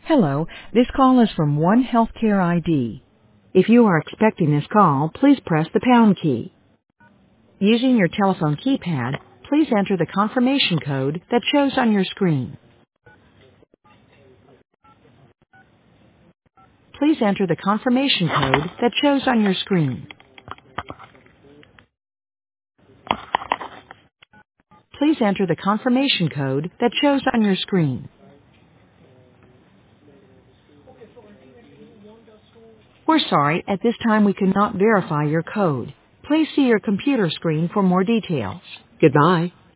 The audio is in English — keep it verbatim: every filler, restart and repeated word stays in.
Hello, this call is from One Healthcare I D. If you are expecting this call, please press the pound key. Using your telephone keypad, please enter the confirmation code that shows on your screen. Please enter the confirmation code that shows on your screen. Please enter the confirmation code that shows on your screen. We're sorry, at this time we cannot verify your code. Please see your computer screen for more details. Goodbye.